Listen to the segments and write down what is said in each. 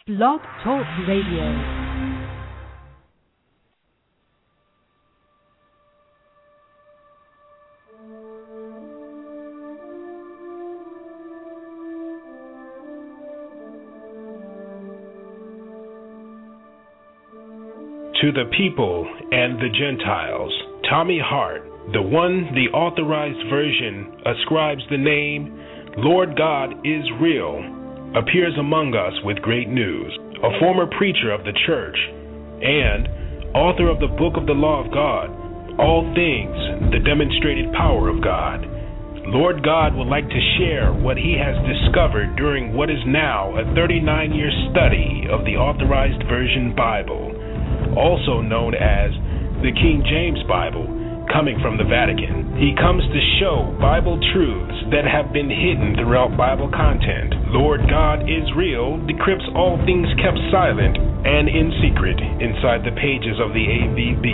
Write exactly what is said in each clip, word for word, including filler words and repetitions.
Blog Talk Radio. To the people and the Gentiles, Tommy Hart, the one the authorized version ascribes the name Lord God is Real, appears among us with great news. A former preacher of the church and author of the Book of the Law of God, All Things, the Demonstrated Power of God, Lord God would like to share what he has discovered during what is now a thirty-nine year study of the Authorized Version Bible, also known as the King James Bible, coming from the Vatican. He comes to show Bible truths that have been hidden throughout Bible content. Lord God is Real decrypts all things kept silent and in secret inside the pages of the A V B,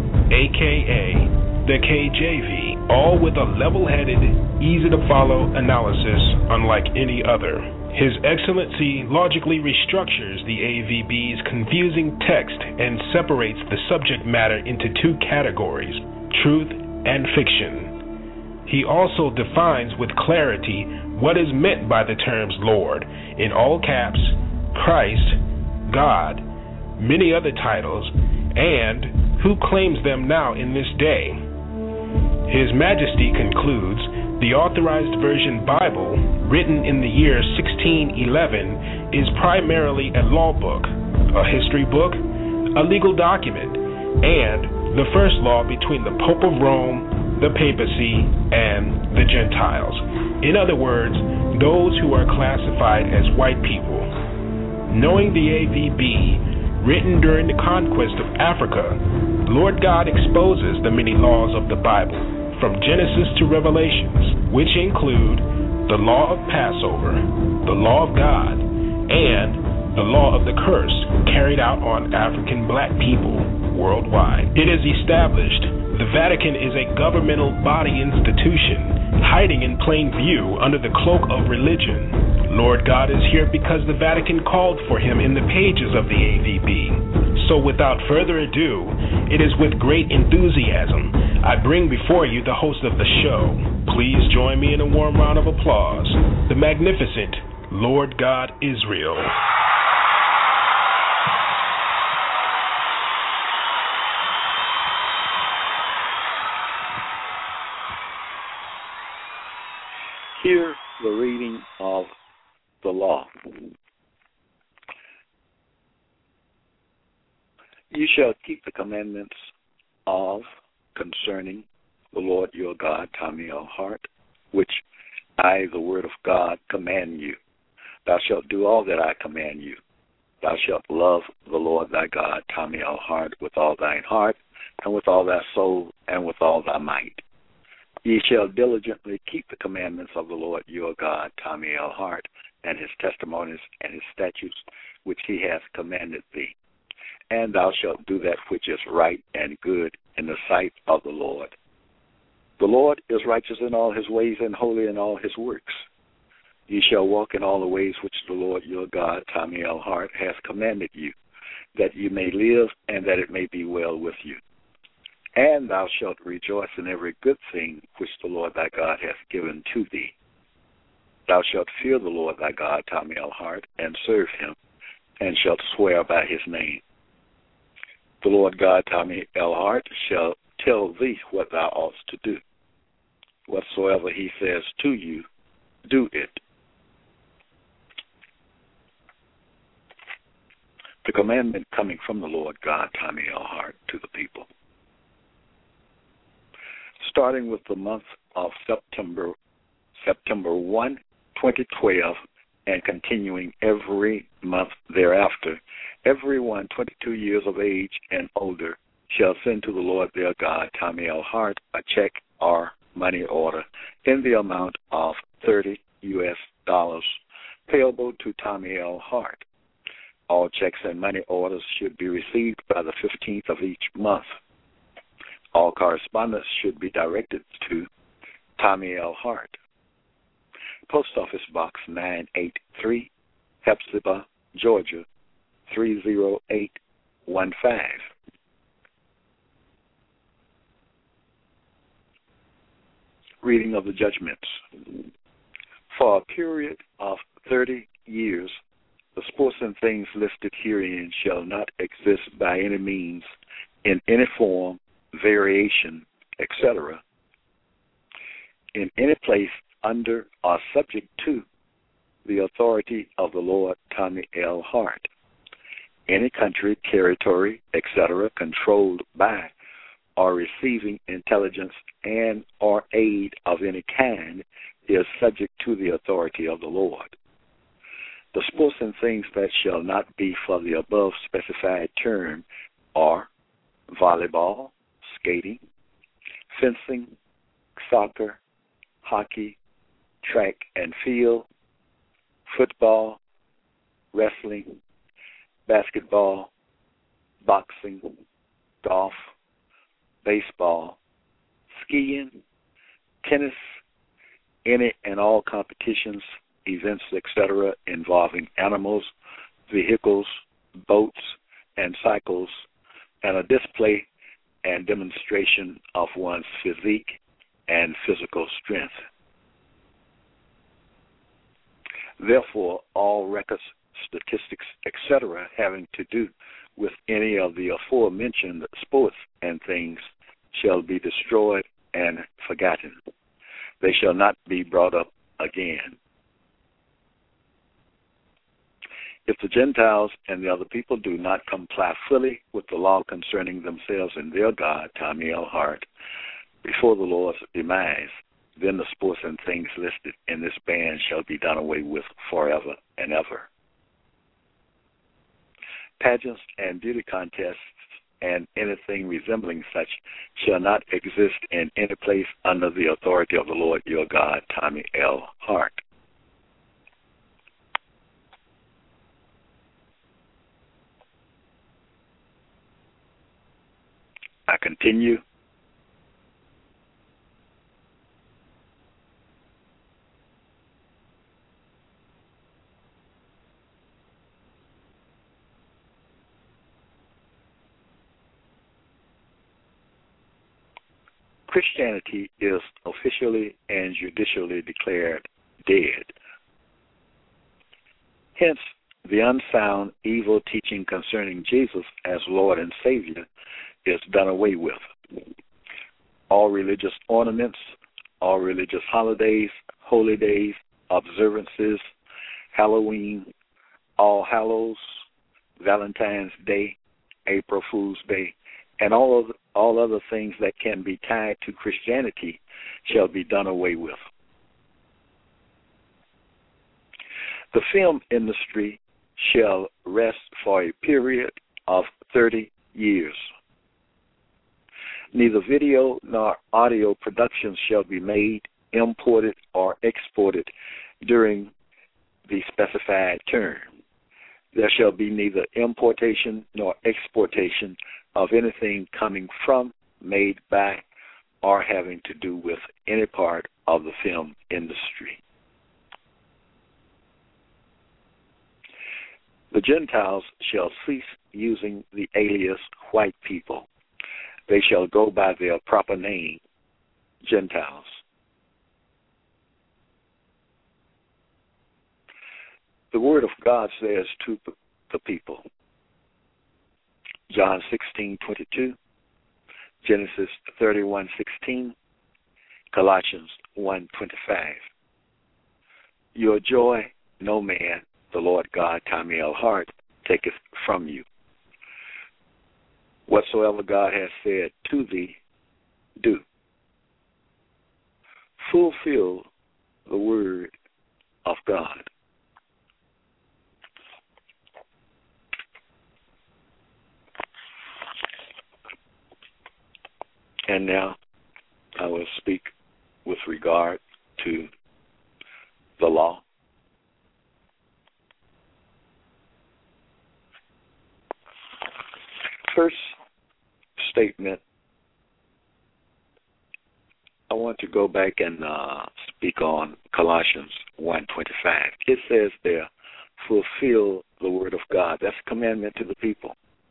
aka the K J V, all with a level-headed, easy-to-follow analysis unlike any other. His Excellency logically restructures the A V B's confusing text and separates the subject matter into two categories, truth and fiction. He also defines with clarity what is meant by the terms Lord, in all caps, Christ, God, many other titles, and who claims them now in this day. His Majesty concludes the Authorized Version Bible, written in the year sixteen eleven, is primarily a law book, a history book, a legal document, and the first law between the Pope of Rome, the papacy, and the Gentiles. In other words, those who are classified as white people. Knowing the A V B, written during the conquest of Africa, Lord God exposes the many laws of the Bible, from Genesis to Revelations, which include the law of Passover, the law of God, and the law of the curse carried out on African black people worldwide. It is established the Vatican is a governmental body institution hiding in plain view under the cloak of religion. Lord God is here because the Vatican called for him in the pages of the A V B. So without further ado, it is with great enthusiasm I bring before you the host of the show. Please join me in a warm round of applause, the magnificent Lord God is Real. Hear the reading of the law. You shall keep the commandments of concerning the Lord your God, Tommy L. Hart, which I, the word of God, command you. Thou shalt do all that I command you. Thou shalt love the Lord thy God, Tommy L. Hart, with all thine heart, and with all thy soul, and with all thy might. Ye shall diligently keep the commandments of the Lord your God, Tommy L. Hart, and his testimonies and his statutes, which he hath commanded thee. And thou shalt do that which is right and good in the sight of the Lord. The Lord is righteous in all his ways and holy in all his works. Ye shall walk in all the ways which the Lord your God, Tommy L. Hart, hath commanded you, that you may live and that it may be well with you. And thou shalt rejoice in every good thing which the Lord thy God hath given to thee. Thou shalt fear the Lord thy God, Tommy L. Hart, and serve him, and shalt swear by his name. The Lord God, Tommy L. Hart, shall tell thee what thou oughtest to do. Whatsoever he says to you, do it. The commandment coming from the Lord God, Tommy L. Hart, to the people. Starting with the month of September, September first, twenty twelve, and continuing every month thereafter, everyone twenty-two years of age and older shall send to the Lord their God, Tommy L. Hart, a check or money order in the amount of thirty U S dollars payable to Tommy L. Hart. All checks and money orders should be received by the fifteenth of each month. All correspondence should be directed to Tommy L. Hart. Post Office Box nine eighty-three, Hepzibah, Georgia, three zero eight one five. Reading of the judgments. For a period of thirty years, the sports and things listed herein shall not exist by any means, in any form, variation, et cetera, in any place under or subject to the authority of the Lord Tommy L. Hart. Any country, territory, et cetera, controlled by or receiving intelligence and or aid of any kind is subject to the authority of the Lord. The sports and things that shall not be for the above specified term are volleyball, skating, fencing, soccer, hockey, track and field, football, wrestling, basketball, boxing, golf, baseball, skiing, tennis, any and all competitions, events, et cetera, involving animals, vehicles, boats, and cycles, and a display and demonstration of one's physique and physical strength. Therefore, all records, statistics, et cetera, having to do with any of the aforementioned sports and things shall be destroyed and forgotten. They shall not be brought up again. If the Gentiles and the other people do not comply fully with the law concerning themselves and their God, Tommy L. Hart, before the Lord's demise, then the sports and things listed in this ban shall be done away with forever and ever. Pageants and beauty contests and anything resembling such shall not exist in any place under the authority of the Lord your God, Tommy L. Hart. I continue. Christianity is officially and judicially declared dead. Hence, the unsound, evil teaching concerning Jesus as Lord and Savior is done away with. All religious ornaments, all religious holidays, holy days, observances, Halloween, All Hallows, Valentine's Day, April Fool's Day, and all of all other things that can be tied to Christianity shall be done away with. The film industry shall rest for a period of thirty years. Neither video nor audio productions shall be made, imported, or exported during the specified term. There shall be neither importation nor exportation of anything coming from, made by, or having to do with any part of the film industry. The Gentiles shall cease using the alias white people. They shall go by their proper name, Gentiles. The Word of God says to the people, John sixteen twenty-two, Genesis thirty-one sixteen, Colossians one twenty-five. Your joy no man, the Lord God, Tommy L. Hart, taketh from you. Whatsoever God has said to thee, do. Fulfill the word of God. And now I will speak with regard to the law. First statement, I want to go back and uh, speak on Colossians one twenty-five. It says there, fulfill the word of God. That's a commandment to the people.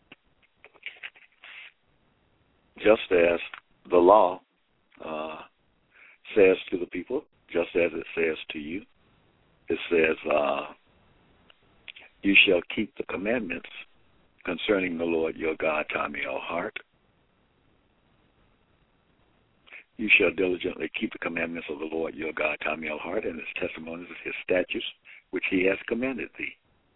Just as the law uh, says to the people, just as it says to you, it says, uh, you shall keep the commandments concerning the Lord your God, time in your heart. You shall diligently keep the commandments of the Lord your God, time in your heart, and his testimonies, his statutes, which he has commanded thee.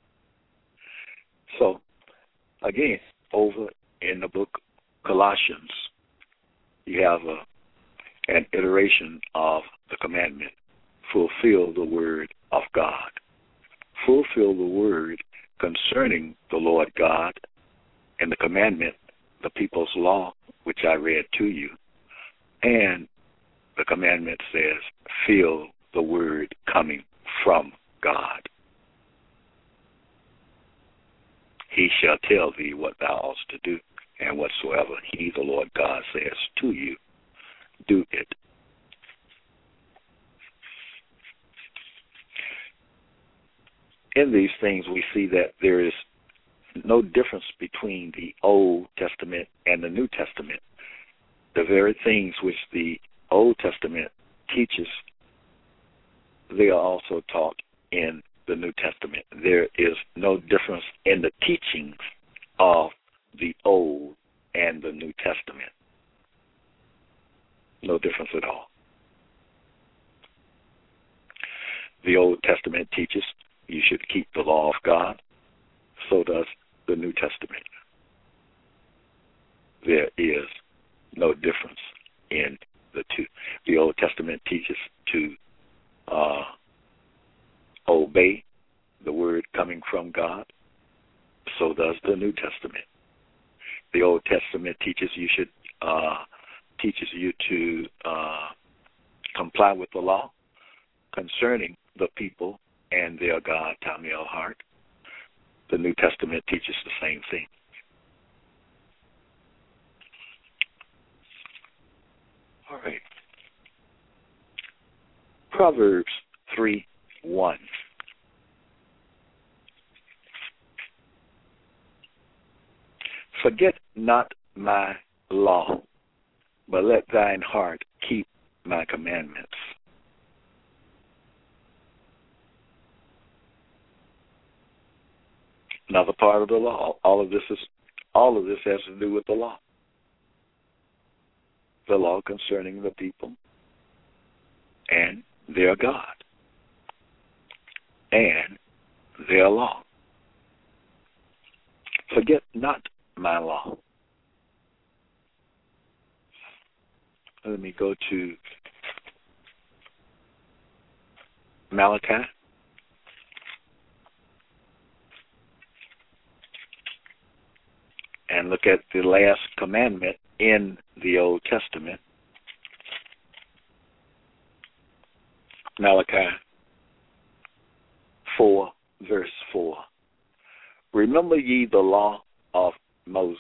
So, again, over in the book Colossians, you have a, an iteration of the commandment, fulfill the word of God. Fulfill the word concerning the Lord God and the commandment, the people's law, which I read to you. And the commandment says, feel the word coming from God. He shall tell thee what thou oughtest to do, and whatsoever he, the Lord God, says to you, do it. In these things, we see that there is no difference between the Old Testament and the New Testament. The very things which the Old Testament teaches, they are also taught in the New Testament. There is no difference in the teachings of the Old and the New Testament. No difference at all. The Old Testament teaches you should keep the law of God. So does the New Testament. There is no difference in the two. The Old Testament teaches to uh, obey the word coming from God. So does the New Testament. The Old Testament teaches you should uh, teaches you to uh, comply with the law concerning the people and their God, time in your heart. The New Testament teaches the same thing. All right. Proverbs three one. Forget not my law, but let thine heart keep my commandments. Another part of the law. All of this is all of this has to do with the law. The law concerning the people and their God and their law. Forget not my law. Let me go to Malachi. And look at the last commandment in the Old Testament. Malachi four, verse four. Remember ye the law of Moses.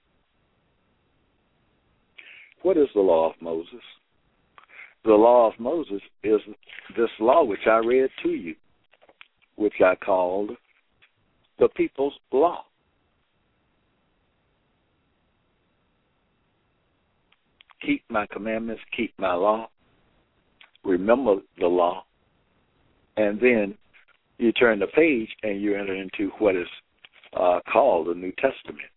What is the law of Moses? The law of Moses is this law which I read to you, which I called the people's law. Keep my commandments, keep my law, remember the law, and then you turn the page and you enter into what is uh, called the New Testament.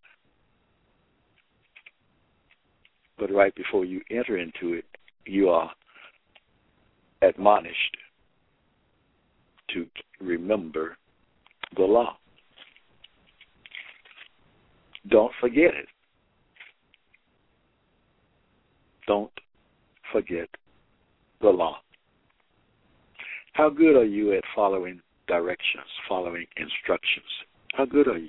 But right before you enter into it, you are admonished to remember the law. Don't forget it. Don't forget the law. How good are you at following directions, following instructions? How good are you?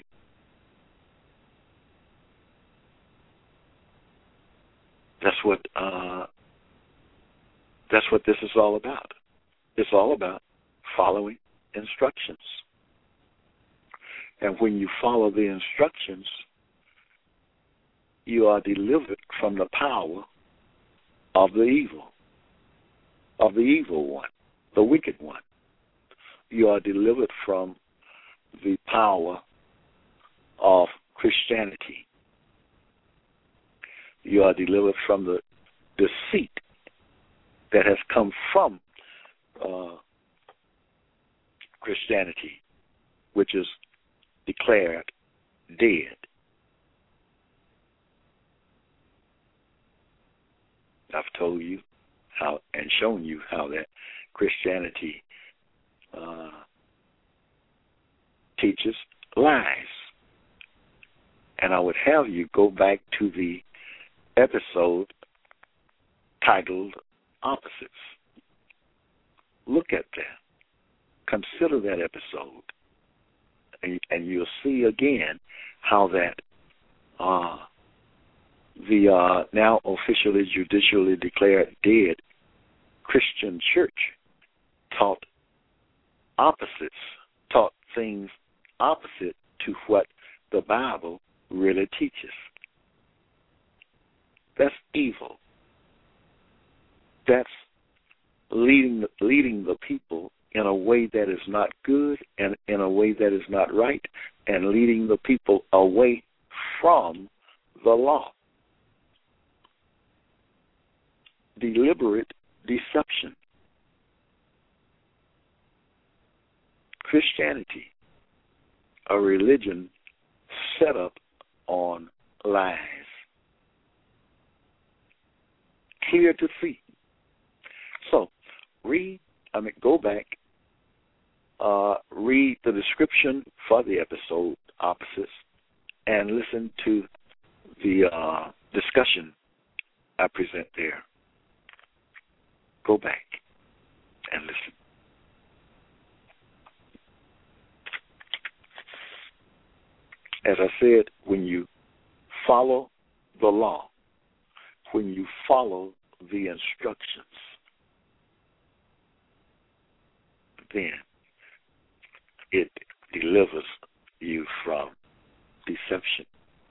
That's what uh, that's what this is all about. It's all about following instructions. And when you follow the instructions, you are delivered from the power of the evil, of the evil one, the wicked one. You are delivered from the power of Christianity. You are delivered from the deceit that has come from uh, Christianity, which is declared dead. I've told you how and shown you how that Christianity uh, teaches lies. And I would have you go back to the episode titled Opposites. Look at that. Consider that episode. And, and you'll see again how that uh, the uh, now officially, judicially declared dead Christian church taught opposites, taught things opposite to what the Bible really teaches. That's evil. That's leading leading the people in a way that is not good and in a way that is not right, and leading the people away from the law. Deliberate deception. Christianity, a religion set up on lies. Clear to see. So, read, I mean, go back, uh, read the description for the episode, Opposites, and listen to the uh, discussion I present there. Go back and listen. As I said, when you follow the law, when you follow the instructions, then it delivers you from deception.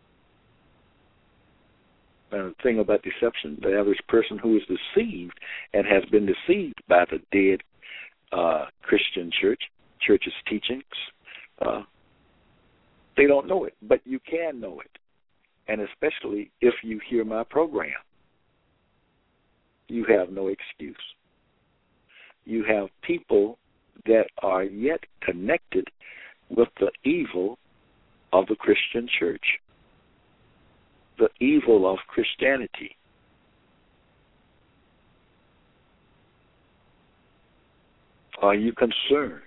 And the thing about deception, the average person who is deceived and has been deceived by the dead uh, Christian church, church's teachings, uh, they don't know it, but you can know it. And especially if you hear my program, you have no excuse. You have people that are yet connected with the evil of the Christian church, the evil of Christianity. Are you concerned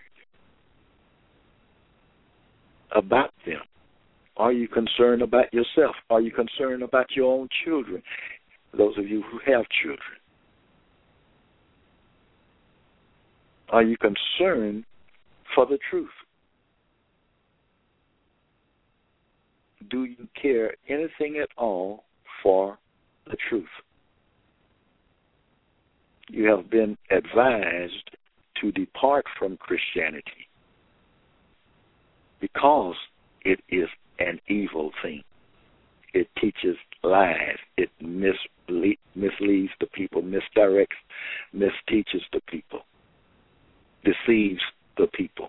about them? Are you concerned about yourself? Are you concerned about your own children? Those of you who have children. Are you concerned for the truth? Do you care anything at all for the truth? You have been advised to depart from Christianity because it is an evil thing. It teaches lies. It misle- misleads the people, misdirects, misteaches the people, deceives the people.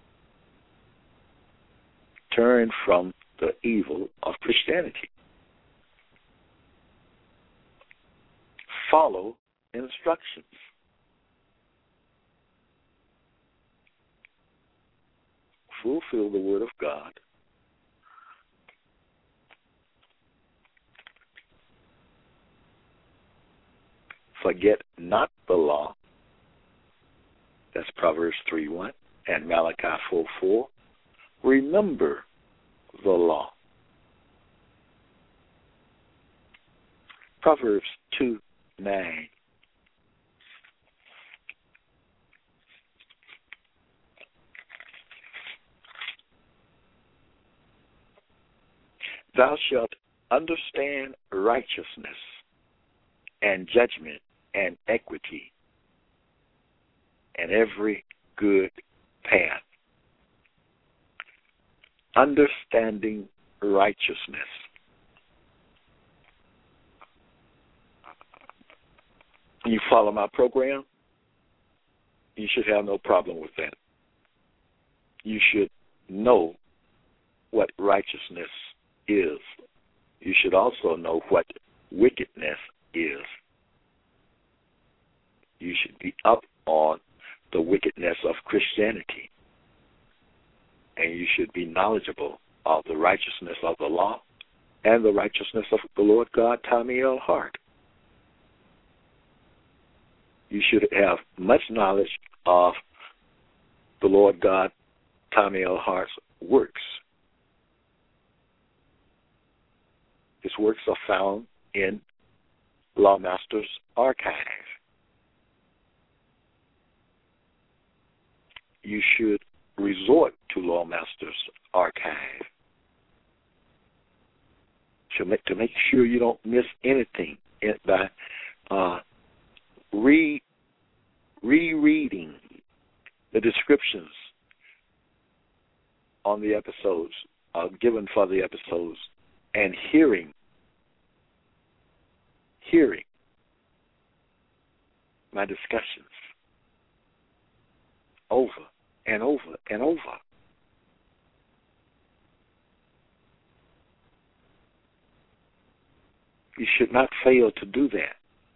Turn from the evil of Christianity. Follow instructions. Fulfill the word of God. Forget not the law. That's Proverbs three one and Malachi four four. Remember the law. Proverbs two nine. Thou shalt understand righteousness and judgment and equity and every good path. Understanding righteousness. You follow my program, you should have no problem with that. You should know what righteousness is, you should also know what wickedness is. You should be up on the wickedness of Christianity, and you should be knowledgeable of the righteousness of the law and the righteousness of the Lord God, Tommy L. Hart. You should have much knowledge of the Lord God, Tommy L. Hart's works. His works are found in Lawmaster's archive. You should resort to Lawmaster's archive to make, to make sure you don't miss anything by uh, re rereading the descriptions on the episodes, uh, given for the episodes, and hearing, hearing my discussions over and over and over. You should not fail to do that,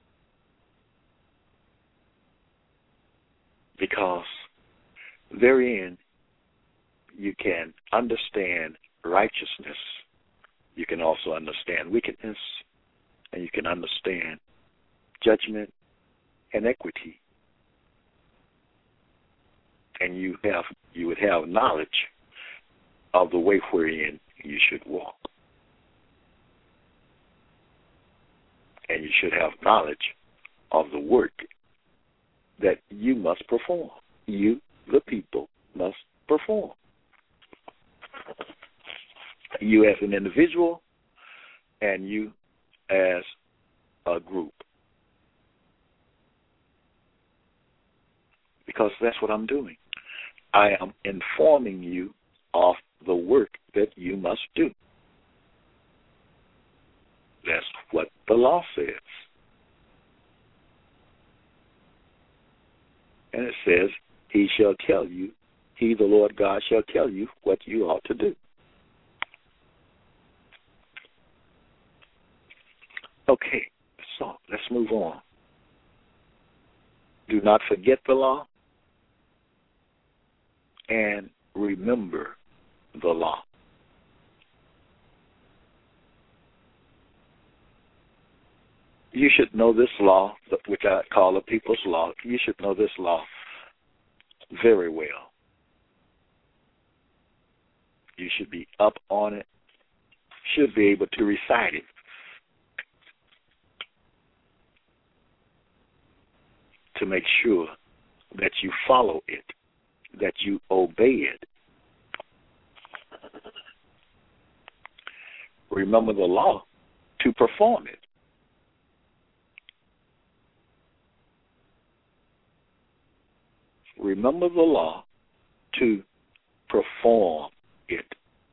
because therein you can understand righteousness. You can also understand wickedness, and you can understand judgment and equity. And you have you would have knowledge of the way wherein you should walk. And you should have knowledge of the work that you must perform. You, the people, must perform. You as an individual, and you as a group. Because that's what I'm doing. I am informing you of the work that you must do. That's what the law says. And it says, he shall tell you, he, the Lord God, shall tell you what you ought to do. Okay, so let's move on. Do not forget the law, and remember the law. You should know this law, which I call the people's law. You should know this law very well. You should be up on it, should be able to recite it. To make sure that you follow it, that you obey it. Remember the law to perform it. Remember the law to perform it.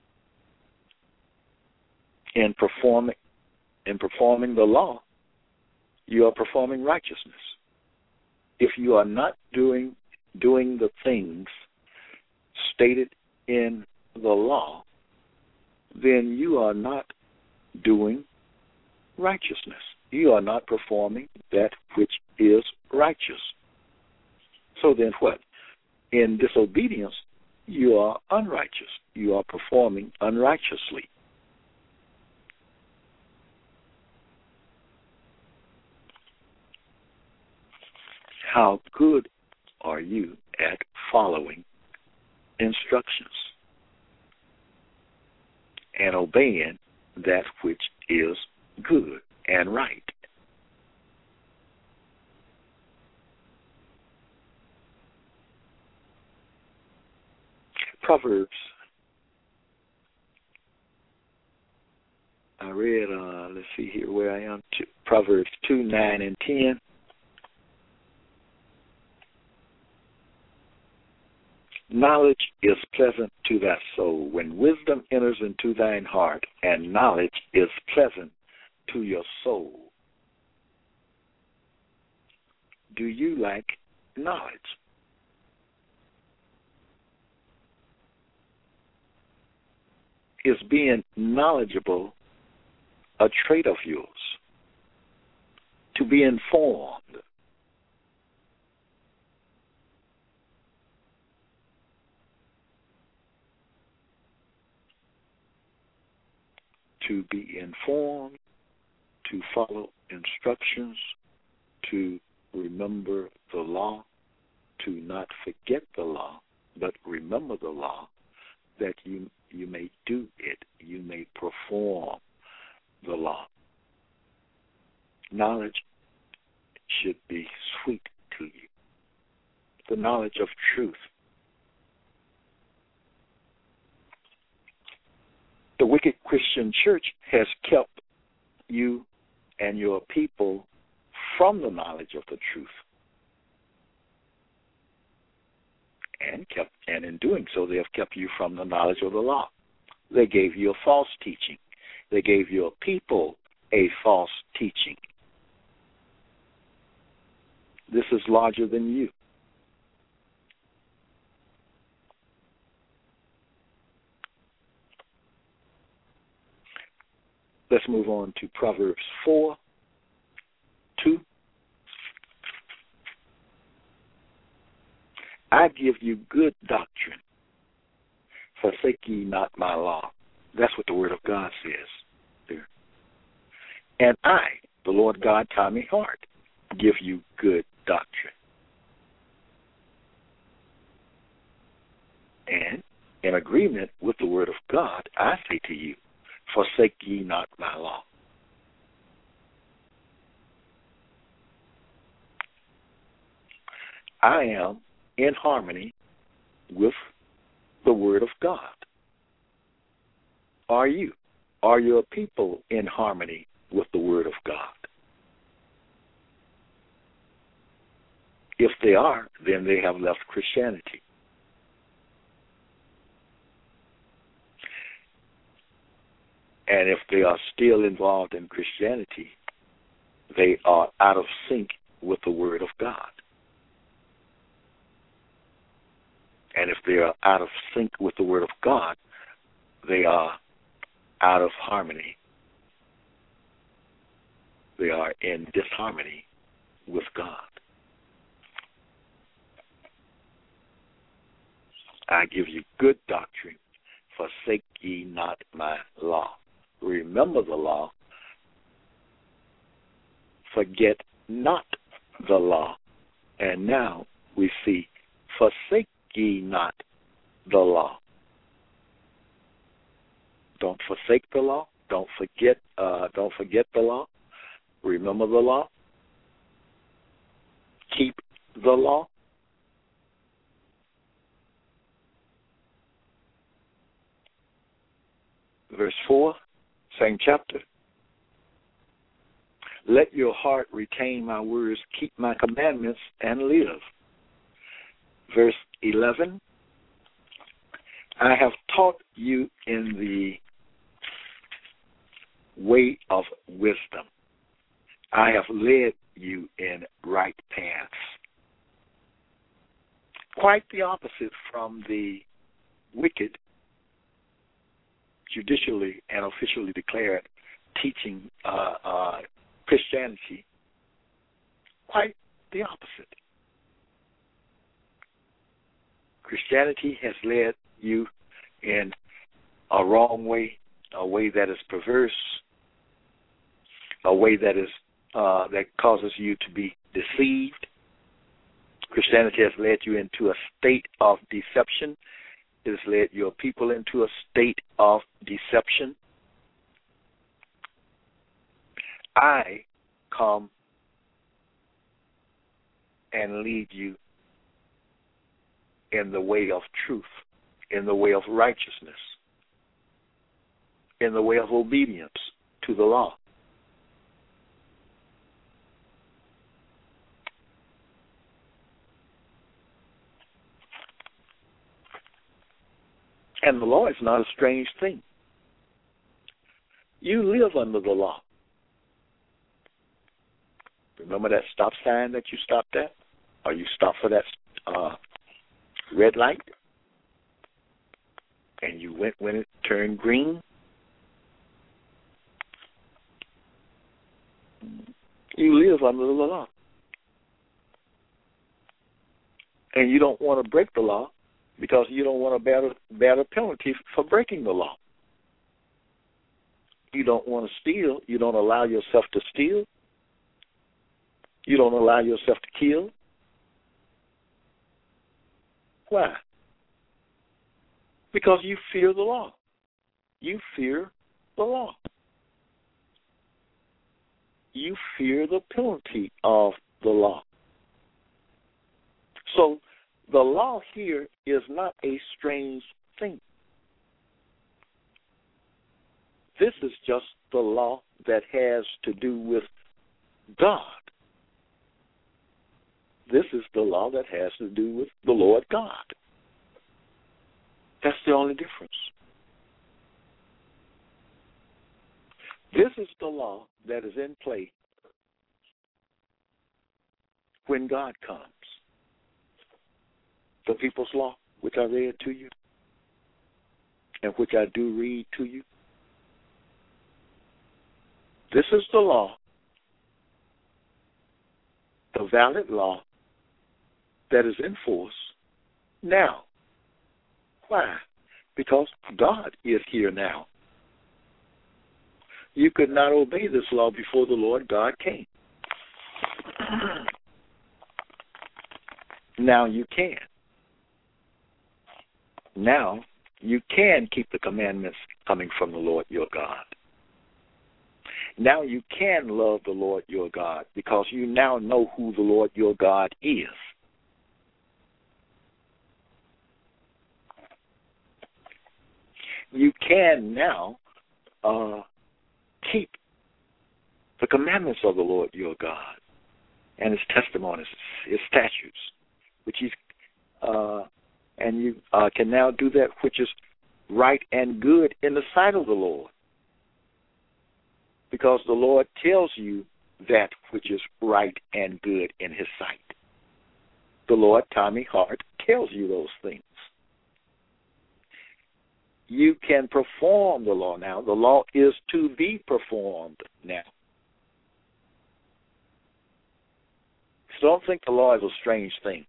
In performing, in performing the law, you are performing righteousness. If you are not doing doing the things stated in the law, then you are not doing righteousness. You are not performing that which is righteous. So then what? In disobedience, you are unrighteous. You are performing unrighteously. How good are you at following instructions and obeying that which is good and right? Proverbs. I read, uh, let's see here where I am, Proverbs two, nine, and ten. Knowledge is pleasant to thy soul when wisdom enters into thine heart, and knowledge is pleasant to your soul. Do you like knowledge? is being knowledgeable a trait of yours? To be informed. To be informed, to follow instructions, to remember the law, to not forget the law, but remember the law, that you you may do it, you may perform the law. Knowledge should be sweet to you. The knowledge of truth. The wicked Christian church has kept you and your people from the knowledge of the truth. And kept, and in doing so, they have kept you from the knowledge of the law. They gave you a false teaching. They gave your people a false teaching. This is larger than you. Let's move on to Proverbs four, two. I give you good doctrine. Forsake ye not my law. That's what the Word of God says there. And I, the Lord God, Tommy Hart, give you good doctrine. And in agreement with the Word of God, I say to you, forsake ye not my law. I am in harmony with the Word of God. Are you? Are your people in harmony with the Word of God? If they are, then they have left Christianity. And if they are still involved in Christianity, they are out of sync with the Word of God. And if they are out of sync with the Word of God, they are out of harmony. They are in disharmony with God. I give you good doctrine. Forsake ye not my law. Remember the law. Forget not the law. And now we see, forsake ye not the law. Don't forsake the law. Don't forget. Uh, don't forget the law. Remember the law. Keep the law. Verse four, same chapter. Let your heart retain my words, keep my commandments, and live. Verse eleven, I have taught you in the way of wisdom. I have led you in right paths. Quite the opposite from the wicked, judicially and officially declared teaching uh, uh, Christianity. Quite the opposite. Christianity has led you in a wrong way, a way that is perverse, a way that is uh, that causes you to be deceived. Christianity has led you into a state of deception. It has led your people into a state of deception. I come and lead you in the way of truth, in the way of righteousness, in the way of obedience to the law. And the law is not a strange thing. You live under the law. Remember that stop sign that you stopped at? Or you stopped for that uh, red light? And you went when it turned green? under the law. And you don't want to break the law because you don't want to bear a, bear a penalty for breaking the law. You don't want to steal. You don't allow yourself to steal. You don't allow yourself to kill. Why? Because you fear the law. You fear the law. You fear the penalty of the law. So the law here is not a strange thing. This is just the law that has to do with God. This is the law that has to do with the Lord God. That's the only difference. This is the law that is in play when God comes. The people's law, which I read to you, and which I do read to you. This is the law, the valid law that is in force now. Why? Because God is here now. You could not obey this law before the Lord God came. Now you can. Now you can keep the commandments coming from the Lord your God. Now you can love the Lord your God because you now know who the Lord your God is. You can now uh, keep the commandments of the Lord your God and his testimonies, his statutes, which he's, uh, and you uh, can now do that which is right and good in the sight of the Lord. Because the Lord tells you that which is right and good in his sight. The Lord, Tommy Hart, tells you those things. You can perform the law now. The law is to be performed now. So don't think the law is a strange thing.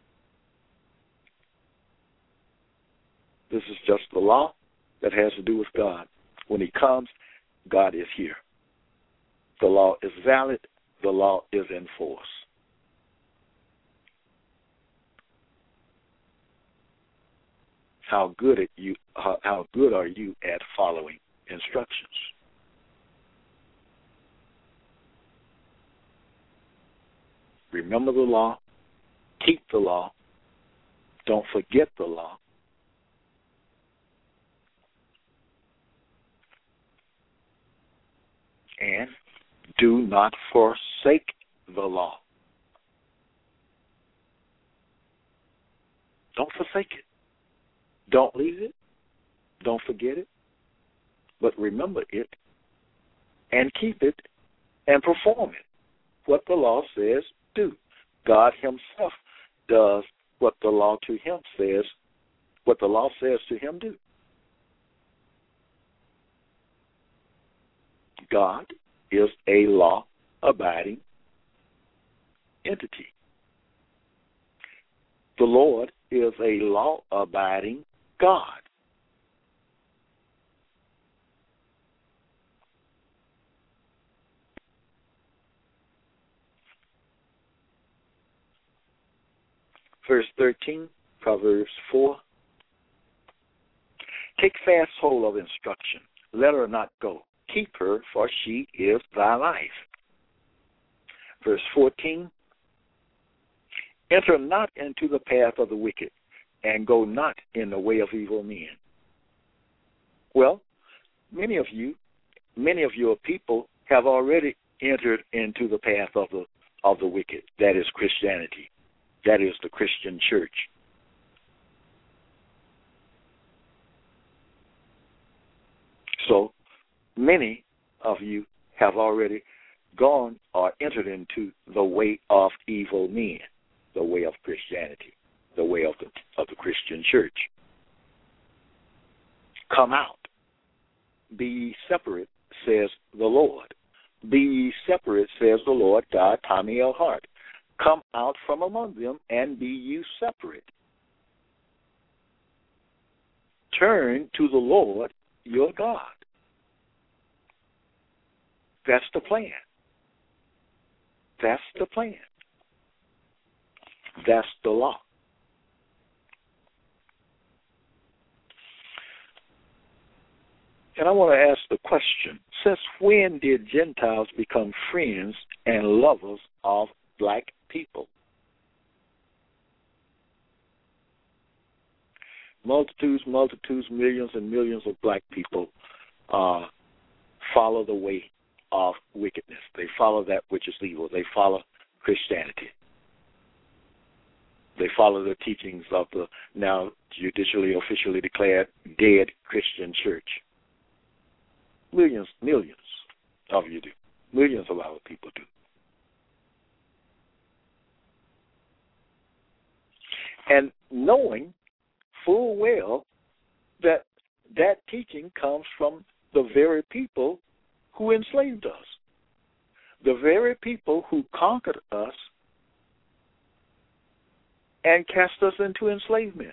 This is just the law that has to do with God. When he comes, God is here. The law is valid. The law is in force. How good at you? How, how good are you at following instructions? Remember the law. Keep the law. Don't forget the law. And do not forsake the law. Don't forsake it. Don't leave it. Don't forget it. But remember it and keep it and perform it. What the law says, do. God himself does what the law to him says, what the law says to him, do. God is a law-abiding entity. The Lord is a law-abiding God. Verse thirteen, Proverbs four. Take fast hold of instruction. Let her not go. Keep her, for she is thy life. Verse fourteen. Enter not into the path of the wicked, and go not in the way of evil men. Well, many of you, many of your people have already entered into the path of the of the wicked. That is Christianity. That is the Christian church. So many of you have already gone or entered into the way of evil men, the way of Christianity, the way of the of the Christian church. Come out. Be ye separate, says the Lord. Be ye separate, says the Lord God, Tommy L. Hart. Come out from among them and be you separate. Turn to the Lord your God. That's the plan. That's the plan. That's the law. And I want to ask the question, since when did Gentiles become friends and lovers of black people? Multitudes, multitudes, millions and millions of black people uh, follow the way of wickedness. They follow that which is evil. They follow Christianity. They follow the teachings of the now judicially, officially declared dead Christian church. Millions, millions of you do. Millions of our people do. And knowing full well that that teaching comes from the very people who enslaved us, the very people who conquered us and cast us into enslavement.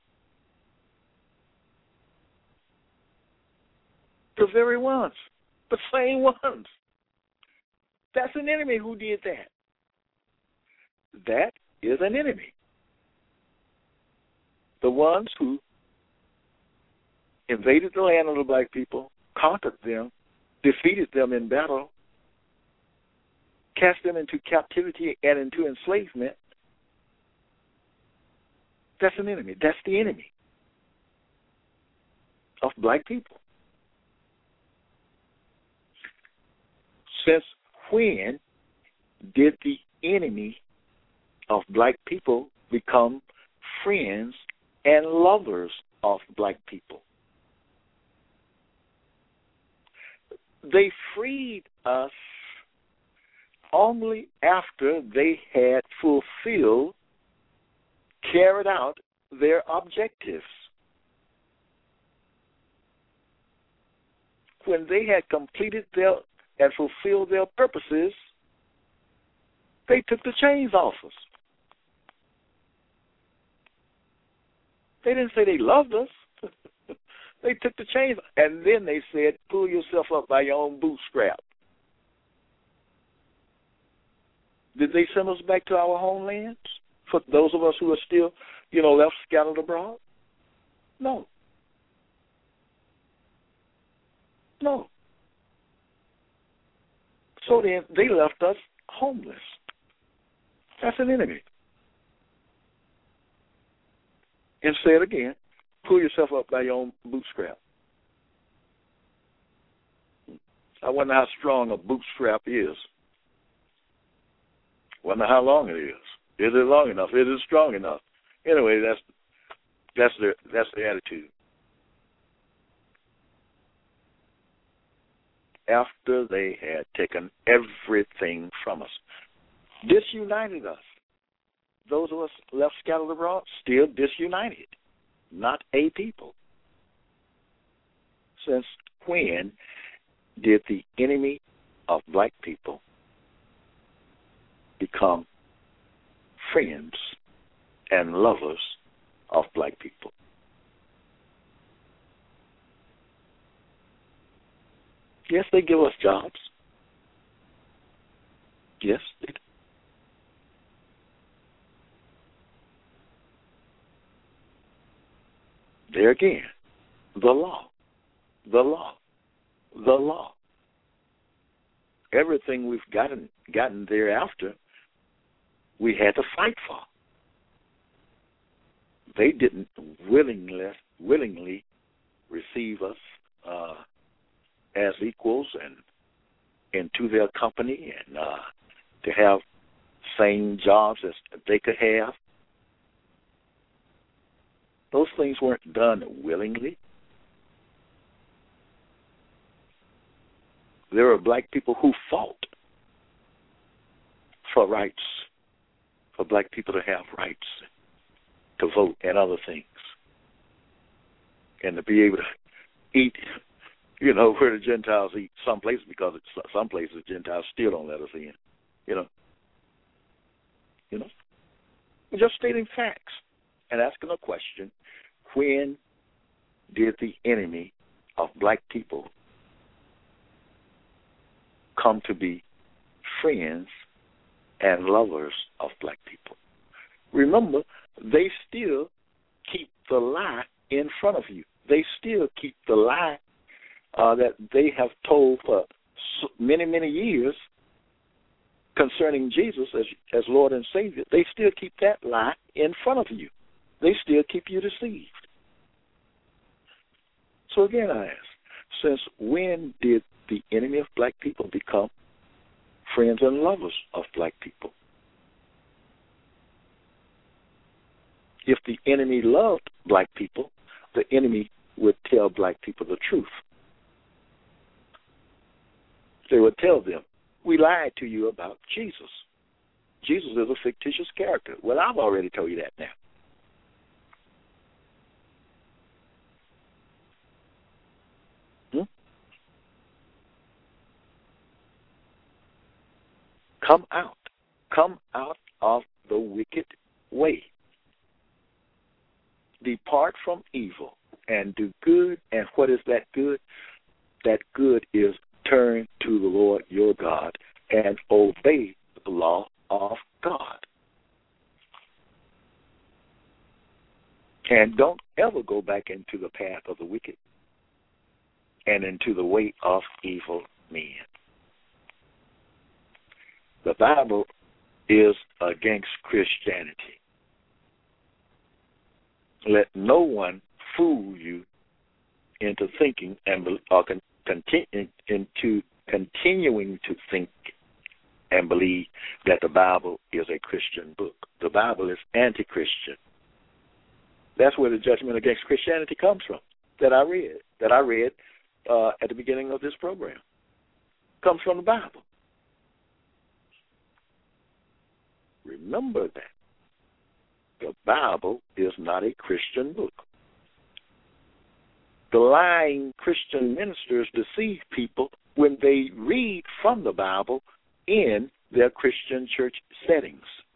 The very ones, the same ones. That's an enemy who did that. That is an enemy. The ones who invaded the land of the black people, conquered them, defeated them in battle, cast them into captivity and into enslavement, that's an enemy. That's the enemy of black people. Since when did the enemy of black people become friends and lovers of black people? They freed us only after they had fulfilled, carried out their objectives. When they had completed their and fulfilled their purposes, they took the chains off us. They didn't say they loved us. They took the chains, and then they said, pull yourself up by your own bootstrap. Did they send us back to our homelands? For those of us who are still, you know, left scattered abroad? No. No. So then they left us homeless. That's an enemy. And say it again, pull yourself up by your own bootstrap. I wonder how strong a bootstrap is. Wonder how long it is. Is it long enough? Is it strong enough? Anyway, that's that's their that's their attitude. After they had taken everything from us, disunited us. Those of us left scattered abroad, still disunited, not a people. Since when did the enemy of black people become friends and lovers of black people? Yes, they give us jobs. Yes, they do. There again, the law, the law, the law. Everything we've gotten gotten thereafter, we had to fight for. They didn't willingly willingly receive us uh, as equals and into their company and uh, to have same jobs as they could have. Those things weren't done willingly. There were black people who fought for rights, for black people to have rights, to vote and other things, and to be able to eat You know, where the Gentiles eat some places, because it's, some places Gentiles still don't let us in. You know. You know. We're just stating facts and asking a question. When did the enemy of black people come to be friends and lovers of black people? Remember, they still keep the lie in front of you. They still keep the lie uh, that they have told for many, many years concerning Jesus as, as Lord and Savior. They still keep that lie in front of you. They still keep you deceived. So again, I ask, since when did the enemy of black people become friends and lovers of black people? If the enemy loved black people, the enemy would tell black people the truth. They would tell them, we lied to you about Jesus. Jesus is a fictitious character. Well, I've already told you that now. Hmm? Come out. Come out of the wicked way. Depart from evil and do good. And what is that good? That good is turn to the Lord your God and obey the law of God. And don't ever go back into the path of the wicked and into the way of evil men. The Bible is against Christianity. Let no one fool you into thinking and or continue into continuing to think and believe that the Bible is a Christian book. The Bible is anti-Christian. That's where the judgment against Christianity comes from. That I read. That I read uh, at the beginning of this program. Comes from the Bible. Remember that. The Bible is not a Christian book. The lying Christian ministers deceive people when they read from the Bible in their Christian church settings.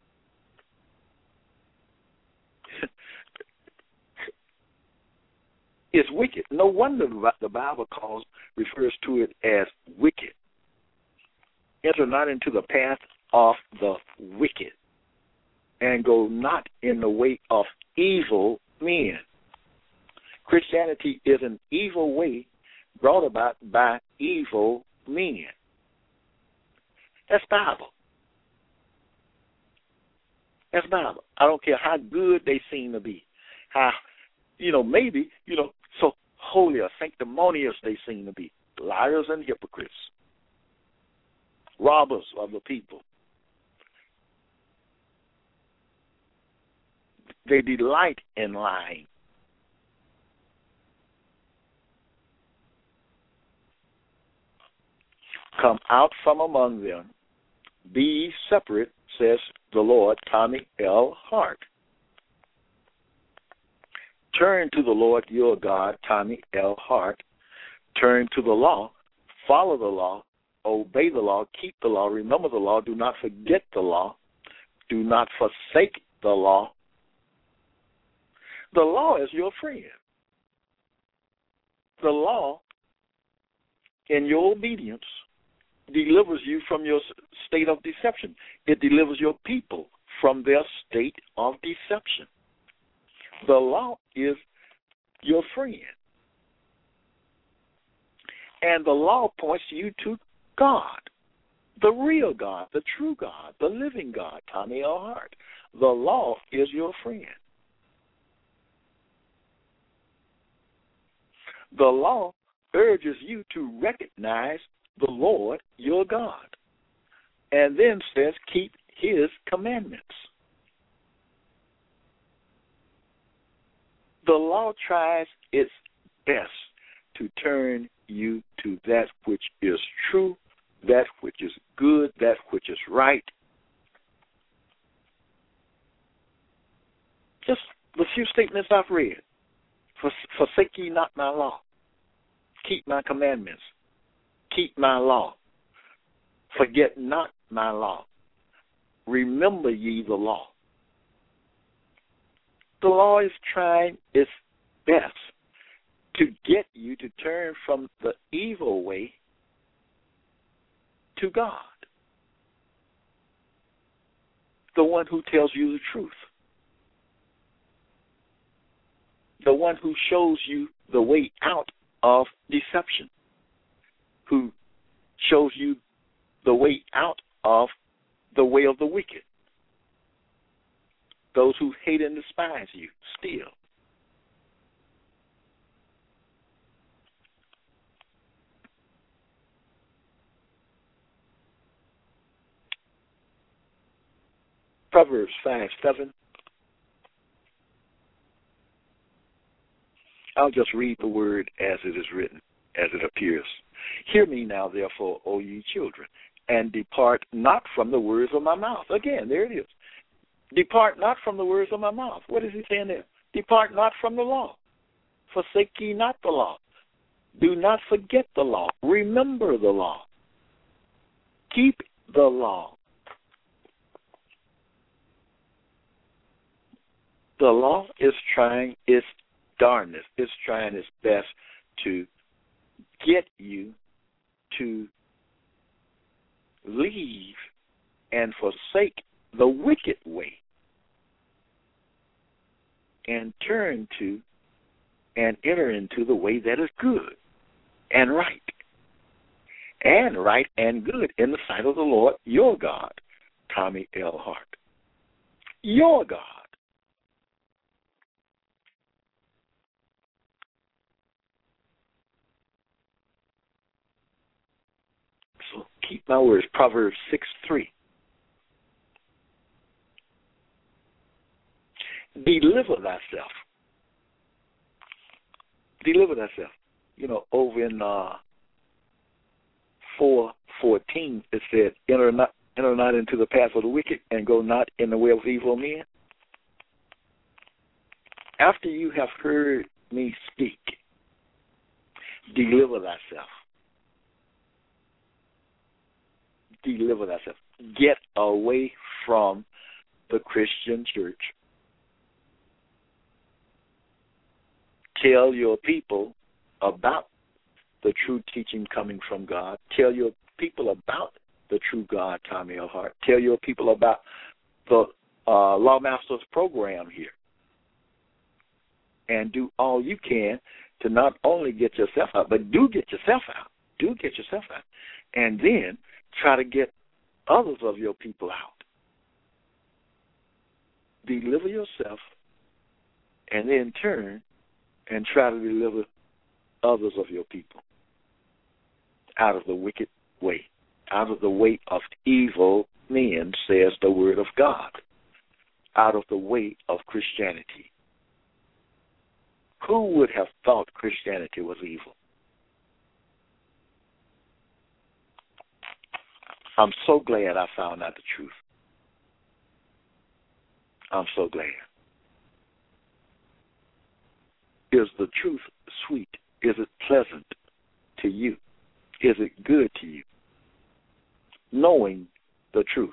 It's wicked. No wonder the Bible calls refers to it as wicked. Enter not into the path of the wicked, and go not in the way of evil men. Christianity is an evil way brought about by evil men. That's Bible. That's Bible. I don't care how good they seem to be, how, you know, maybe, you know, so holy or sanctimonious they seem to be. Liars and hypocrites. Robbers of the people. They delight in lying. Come out from among them. Be ye separate, says the Lord, Tommy L. Hart. Turn to the Lord your God, Tommy L. Hart. Turn to the law. Follow the law. Obey the law. Keep the law. Remember the law. Do not forget the law. Do not forsake the law. The law is your friend. The law, in your obedience, delivers you from your state of deception. It delivers your people from their state of deception. The law is your friend. And the law points you to God, the real God, the true God, the living God, Tommy L. Hart. The law is your friend. The law urges you to recognize the Lord your God, and then says, keep his commandments. The law tries its best to turn you to that which is true, that which is good, that which is right. Just the few statements I've read. Forsake ye not my law. keep my commandments, keep my law, forget not my law, remember ye the law. The law is trying its best to get you to turn from the evil way to God, the one who tells you the truth, the one who shows you the way out of deception, who shows you the way out of the way of the wicked, those who hate and despise you still. Proverbs five seven. I'll just read the word as it is written, as it appears. Hear me now, therefore, O ye children, and depart not from the words of my mouth. Again, there it is. Depart not from the words of my mouth. What is he saying there? Depart not from the law. Forsake ye not the law. Do not forget the law. Remember the law. Keep the law. The law is trying its darndest. It's trying its best to get you to leave and forsake the wicked way and turn to and enter into the way that is good and right. And right and good in the sight of the Lord, your God, Tommy L. Hart. Your God. So keep my words, Proverbs six three. Deliver thyself. Deliver thyself. You know, over in uh, four fourteen, it said, enter not, enter not into the path of the wicked and go not in the way of evil men. After you have heard me speak, deliver thyself. Deliver thyself. Get away from the Christian church. Tell your people about the true teaching coming from God. Tell your people about the true God, Tommy L. Hart. Tell your people about the uh, Law Masters program here. And do all you can to not only get yourself out, but do get yourself out. Do get yourself out. And then try to get others of your people out. Deliver yourself and then turn and try to deliver others of your people out of the wicked way, out of the way of evil men, says the word of God, out of the way of Christianity. Who would have thought Christianity was evil? I'm so glad I found out the truth. I'm so glad. Is the truth sweet? Is it pleasant to you? Is it good to you? Knowing the truth.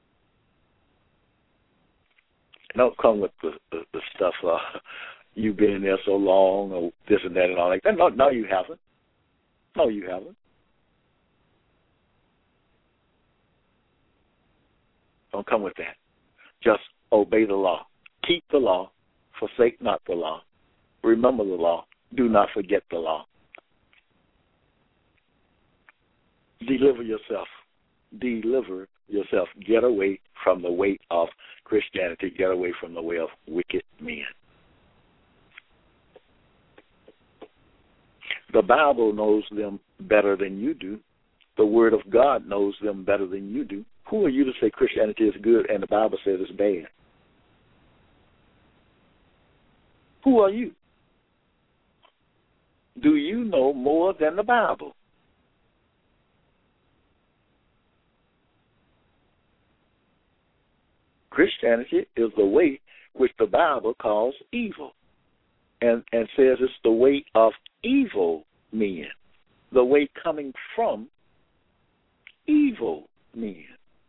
Don't come with the, the, the stuff, uh, you've been in there so long, or this and that and all like that. No, no, you haven't. No, you haven't. Don't come with that. Just obey the law. Keep the law. Forsake not the law. Remember the law. Do not forget the law. Deliver yourself. Deliver yourself. Get away from the way of Christianity. Get away from the way of wicked men. The Bible knows them better than you do. The Word of God knows them better than you do. Who are you to say Christianity is good and the Bible says it's bad? Who are you? Do you know more than the Bible? Christianity is the way which the Bible calls evil and, and says it's the way of evil men. the way coming from evil men.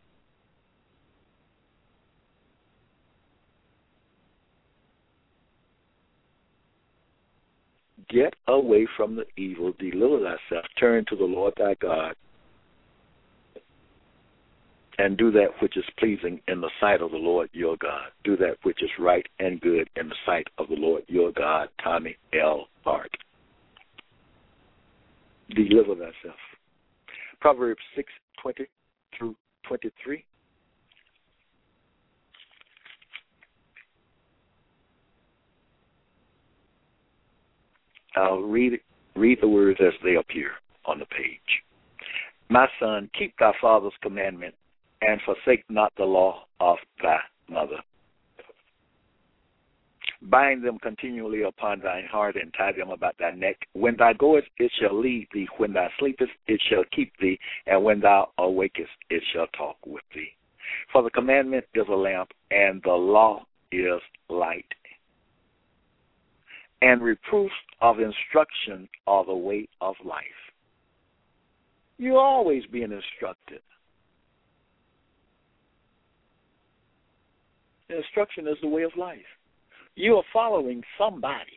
Get away from the evil, deliver thyself, turn to the Lord thy God, and do that which is pleasing in the sight of the Lord your God. Do that which is right and good in the sight of the Lord your God. Tommy L. Hart. Deliver thyself. Proverbs six, twenty through twenty-three. I'll read read the words as they appear on the page. My son, keep thy father's commandment, and forsake not the law of thy mother. Bind them continually upon thine heart, and tie them about thy neck. When thou goest, it shall lead thee. When thou sleepest, it shall keep thee. And when thou awakest, it shall talk with thee. For the commandment is a lamp, and the law is light. And reproofs of instruction are the way of life. You're always being instructed. Instruction is the way of life. You are following somebody.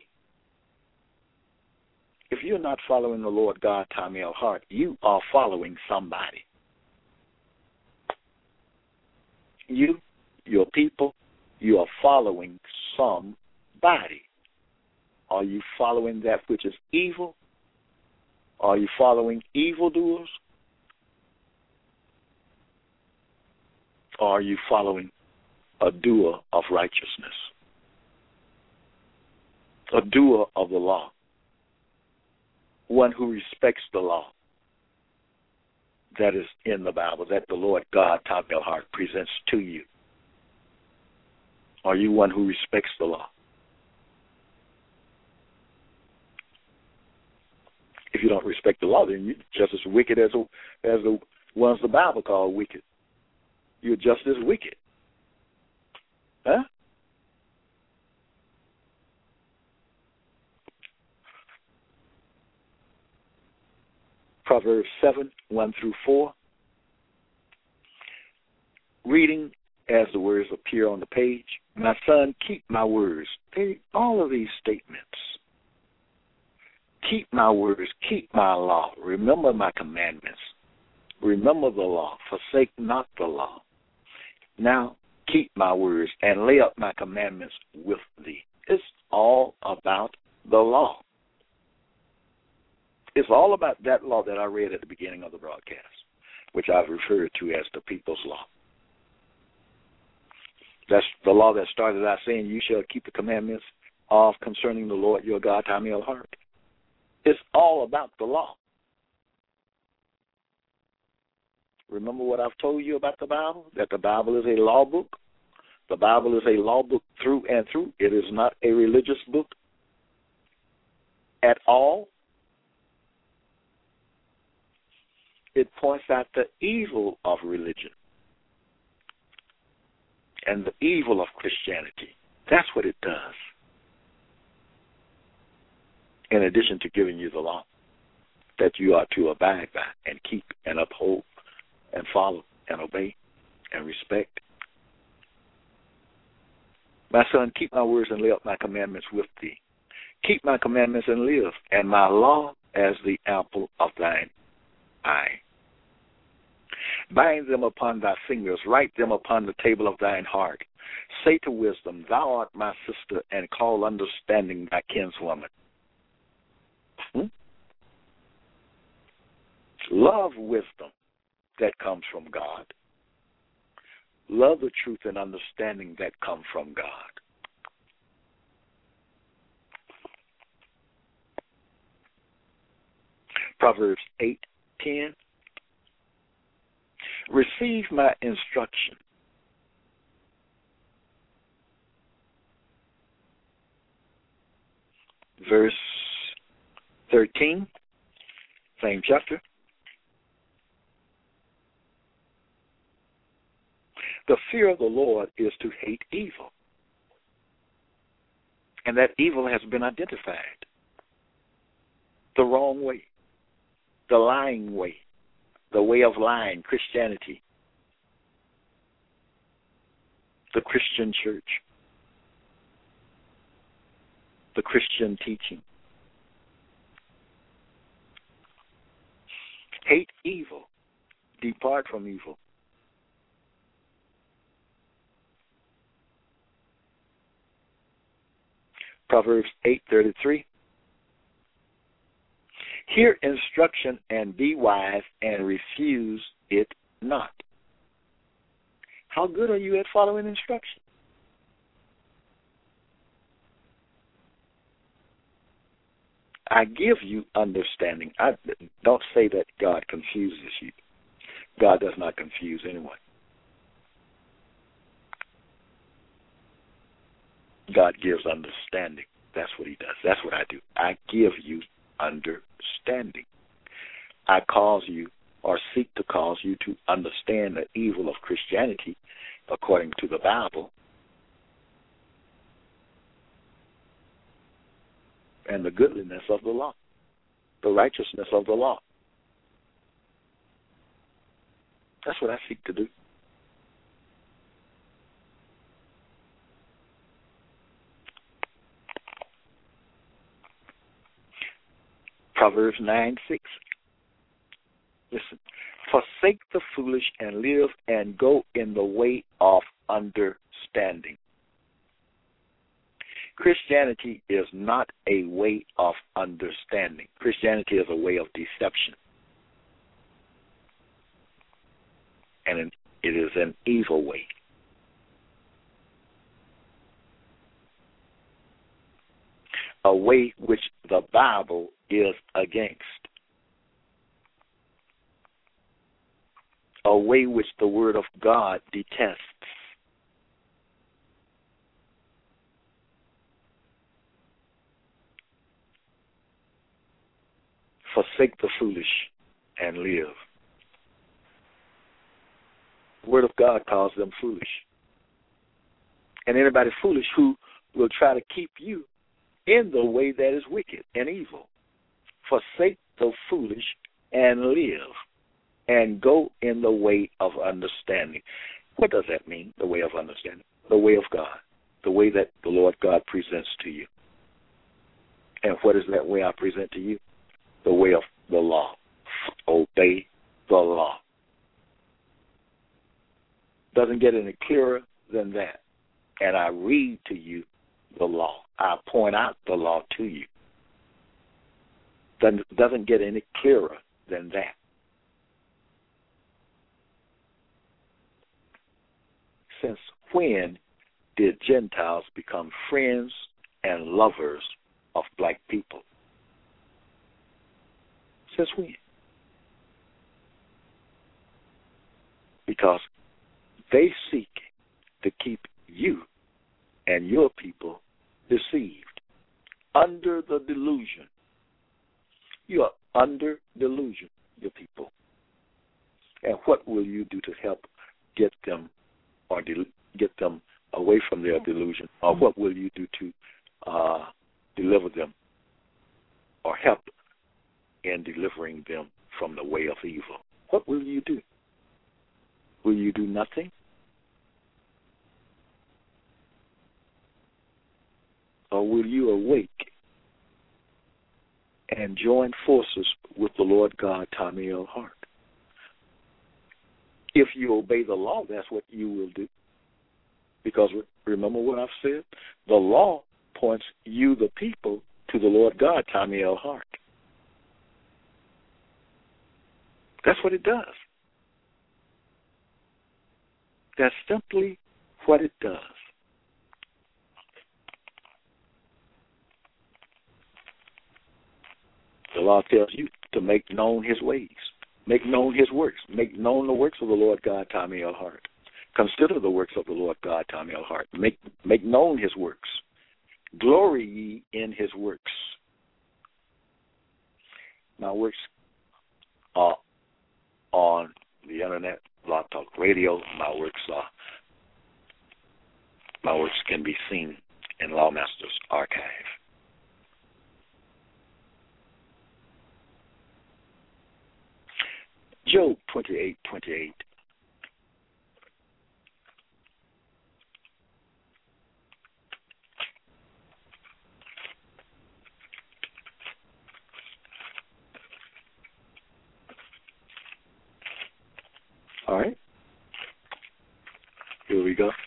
If you're not following the Lord God, Tommy L. Hart, you are following somebody. You, your people, you are following somebody. Are you following that which is evil? Are you following evildoers? Or are you following a doer of righteousness? A doer of the law. One who respects the law that is in the Bible, that the Lord God, Tommy L. Hart, presents to you. Are you one who respects the law? If you don't respect the law, then you're just as wicked as, as the ones the Bible called wicked. You're just as wicked. Huh? Proverbs seven, one through four. Reading as the words appear on the page. My son, keep my words. They, all of these statements. Keep my words, keep my law. Remember my commandments. Remember the law. Forsake not the law. Now, keep my words and lay up my commandments with thee. It's all about the law. It's all about that law that I read at the beginning of the broadcast, which I've referred to as the people's law. That's the law that started out saying, you shall keep the commandments of concerning the Lord your God, Tommy L. Hart. It's all about the law. Remember what I've told you about the Bible? That the Bible is a law book. The Bible is a law book through and through. It is not a religious book at all. It points out the evil of religion and the evil of Christianity. That's what it does. In addition to giving you the law that you are to abide by and keep and uphold and follow and obey and respect. My son, keep my words and lay up my commandments with thee. Keep my commandments and live, and my law as the apple of thine eye. Bind them upon thy fingers, write them upon the table of thine heart. Say to wisdom, thou art my sister, and call understanding thy kinswoman. Hmm? Love wisdom that comes from God. Love the truth and understanding that come from God. Proverbs eight ten. Receive my instruction. Verse thirteen, same chapter. The fear of the Lord is to hate evil. And that evil has been identified the wrong way. the lying way, the way of lying, Christianity, the Christian church, the Christian teaching. Hate evil, depart from evil. Proverbs eight thirty-three. Hear instruction and be wise, and refuse it not. How good are you at following instruction? I give you understanding. I don't say that God confuses you. God does not confuse anyone. God gives understanding. That's what he does. That's what I do. I give you understanding. I cause you or seek to cause you to understand the evil of Christianity according to the Bible and the goodliness of the law, the righteousness of the law. That's what I seek to do. Proverbs nine six. Listen. Forsake the foolish and live and go in the way of understanding. Christianity is not a way of understanding. Christianity is a way of deception. And it is an evil way. A way which the Bible is against. A way which the Word of God detests. Forsake the foolish and live. The Word of God calls them foolish. And anybody foolish who will try to keep you in the way that is wicked and evil. Forsake the foolish and live. And go in the way of understanding. What does that mean, the way of understanding? The way of God, the way that the Lord God presents to you. And what is that way I present to you? The way of the law. Obey the law. Doesn't get any clearer than that. And I read to you the law. I point out the law to you. Doesn't, doesn't get any clearer than that. Since when did Gentiles become friends and lovers of black people? Since when? Because they seek to keep you and your people deceived, under the delusion. You are under delusion, your people. And what will you do to help get them or del- get them away from their delusion? Or what will you do to uh, deliver them or help in delivering them from the way of evil? What will you do? Will you do nothing? Or will you awake and join forces with the Lord God, Tommy L. Hart? If you obey the law, that's what you will do. Because remember what I've said? The law points you, the people, to the Lord God, Tommy L. Hart. That's what it does. That's simply what it does. The law tells you to make known his ways. Make known his works. Make known the works of the Lord God, Tommy L. Hart. Consider the works of the Lord God, Tommy L. Hart. Make, make known his works. Glory ye in his works. My works are on the internet, Blog Talk Radio. My works are, my works can be seen in Lawmaster's archive. Job twenty-eight twenty-eight. All right. Here we go.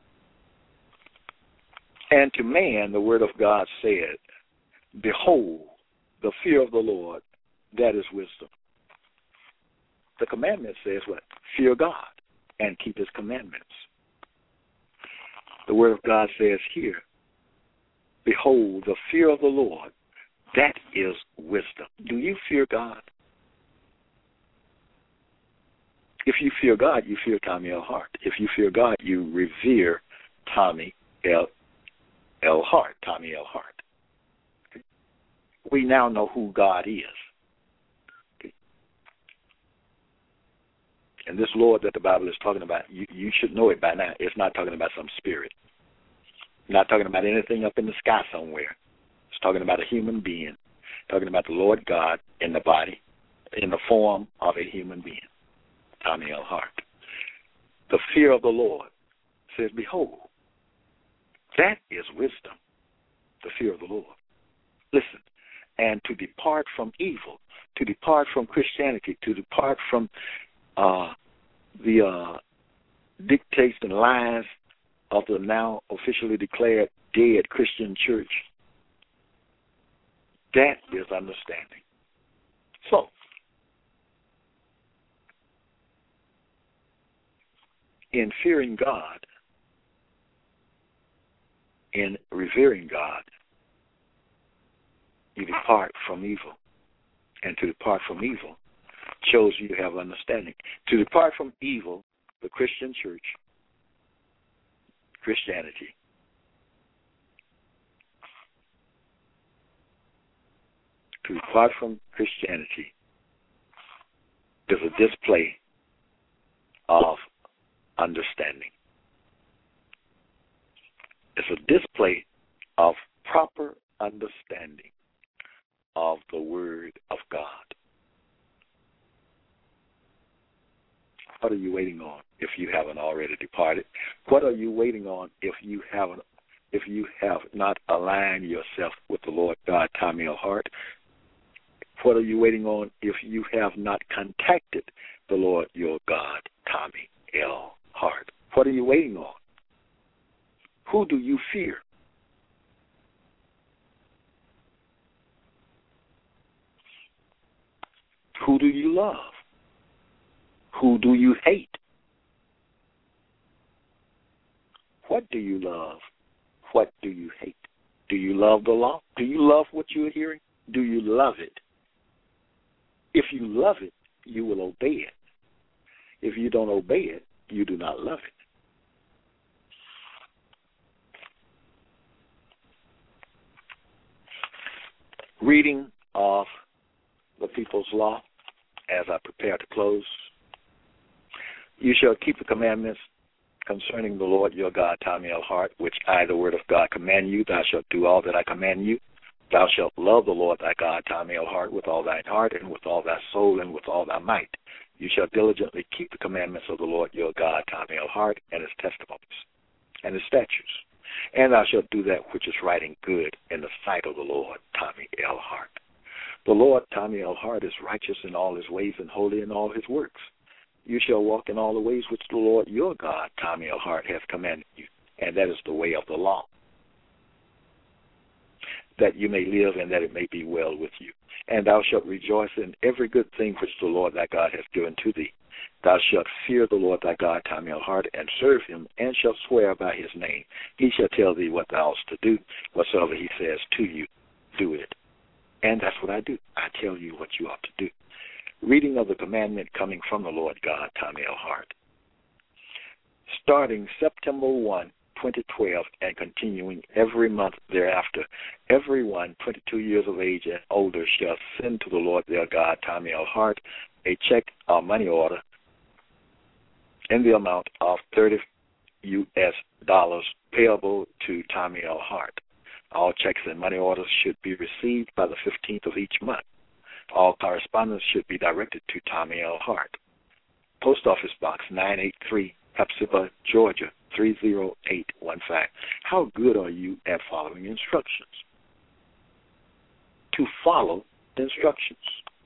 And to man the word of God said, behold, the fear of the Lord, that is wisdom. The commandment says what? Fear God and keep his commandments. The word of God says here, behold, the fear of the Lord, that is wisdom. Do you fear God? If you fear God, you fear Tommy L. Hart. If you fear God, you revere Tommy L. L. Hart, Tommy L. Hart. Okay. We now know who God is. Okay. And this Lord that the Bible is talking about, you, you should know it by now. It's not talking about some spirit. Not talking about anything up in the sky somewhere. It's talking about a human being. Talking about the Lord God in the body, in the form of a human being. Tommy L. Hart. The fear of the Lord says, behold, that is wisdom, the fear of the Lord. Listen, and to depart from evil, to depart from Christianity, to depart from uh, the uh, dictates and lies of the now officially declared dead Christian church, that is understanding. So, in fearing God, in revering God, you depart from evil. And to depart from evil shows you have understanding. To depart from evil, the Christian church, Christianity, to depart from Christianity is a display of understanding. It's a display of proper understanding of the Word of God. What are you waiting on if you haven't already departed? What are you waiting on if you haven't, if you have not aligned yourself with the Lord God, Tommy L. Hart? What are you waiting on if you have not contacted the Lord your God, Tommy L. Hart? What are you waiting on? Who do you fear? Who do you love? Who do you hate? What do you love? What do you hate? Do you love the law? Do you love what you're hearing? Do you love it? If you love it, you will obey it. If you don't obey it, you do not love it. Reading of the People's Law as I prepare to close. You shall keep the commandments concerning the Lord your God, Tommy L. Hart, which I, the word of God, command you. Thou shalt do all that I command you. Thou shalt love the Lord thy God, Tommy L. Hart, with all thine heart and with all thy soul and with all thy might. You shall diligently keep the commandments of the Lord your God, Tommy L. Hart, and his testimonies and his statutes. And thou shalt do that which is right and good in the sight of the Lord, Tommy L. Hart. The Lord, Tommy L. Hart, is righteous in all his ways and holy in all his works. You shall walk in all the ways which the Lord your God, Tommy L. Hart, hath commanded you, and that is the way of the law, that you may live and that it may be well with you. And thou shalt rejoice in every good thing which the Lord thy God hath given to thee. Thou shalt fear the Lord thy God, Tommy L. Hart, and serve him, and shalt swear by his name. He shall tell thee what thou oughtest to do. Whatsoever he says to you, do it. And that's what I do. I tell you what you ought to do. Reading of the commandment coming from the Lord God, Tommy L. Hart. Starting September first, twenty twelve, and continuing every month thereafter, everyone twenty-two years of age and older shall send to the Lord their God, Tommy L. Hart, a check or money order in the amount of thirty U S dollars payable to Tommy L. Hart. All checks and money orders should be received by the fifteenth of each month. All correspondence should be directed to Tommy L. Hart. Post Office Box nine eighty-three, Hepzibah, Georgia, three zero eight one five. How good are you at following instructions? To follow instructions.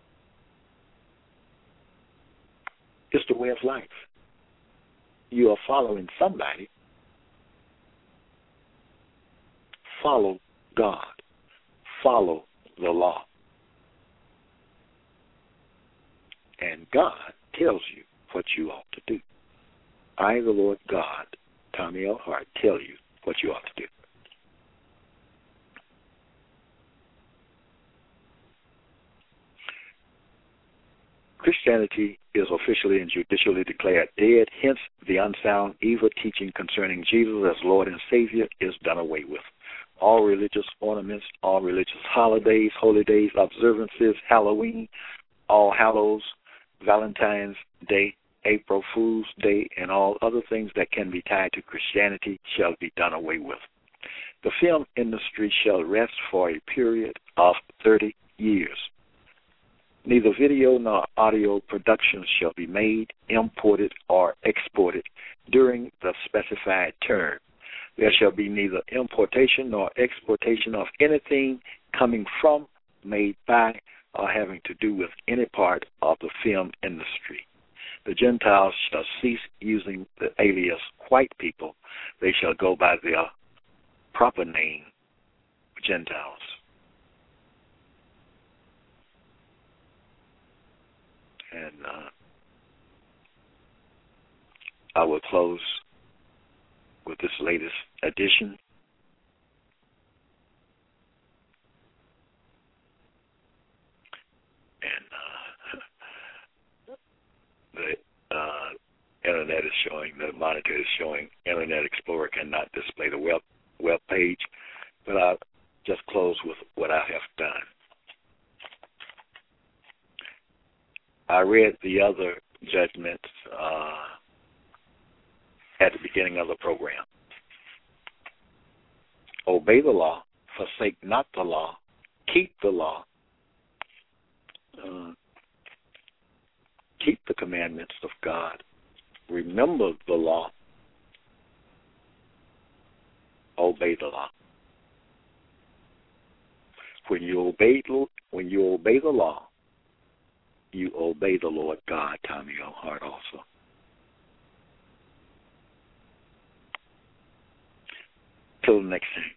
It's the way of life. You are following somebody. Follow God. Follow the law. And God tells you what you ought to do. I, the Lord God, Tommy L. Hart, tell you what you ought to do. Christianity is officially and judicially declared dead, hence the unsound, evil teaching concerning Jesus as Lord and Savior is done away with. All religious ornaments, all religious holidays, holy days, observances, Halloween, All Hallows, Valentine's Day, April Fool's Day, and all other things that can be tied to Christianity shall be done away with. The film industry shall rest for a period of thirty years. Neither video nor audio productions shall be made, imported, or exported during the specified term. There shall be neither importation nor exportation of anything coming from, made by, or having to do with any part of the film industry. The Gentiles shall cease using the alias white people. They shall go by their proper name, Gentiles. And uh, I will close with this latest edition. And uh, the uh, internet is showing, the monitor is showing Internet Explorer cannot display the web, web page, but I'll just close with what I have done. I read the other judgments uh, at the beginning of the program. Obey the law, forsake not the law, keep the law, uh, keep the commandments of God, remember the law, obey the law. When you obey, when you obey the law, you obey the Lord God, Tommy L. Hart also. Till the next time.